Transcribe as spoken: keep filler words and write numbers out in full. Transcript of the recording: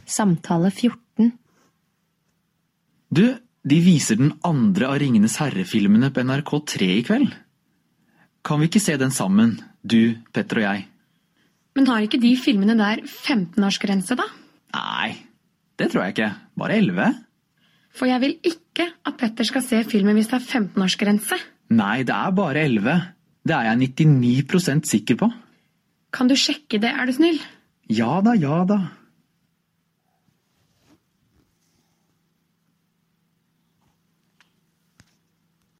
Samtale fjorten. Du, de viser den andre av Ringenes herre-filmene på N R K tre i kveld. Kan vi ikke se den sammen, du, Petter og jeg? Men har ikke de filmene der femten-årsgrense da? Nei, det tror jeg ikke. Bare elleve. For jeg vil ikke at Petter skal se filmen hvis det er femten-årsgrense. Nei, det er bare elleve. Det er jeg nittini prosent sikker på. Kan du sjekke det, er du snill? Ja da, ja da.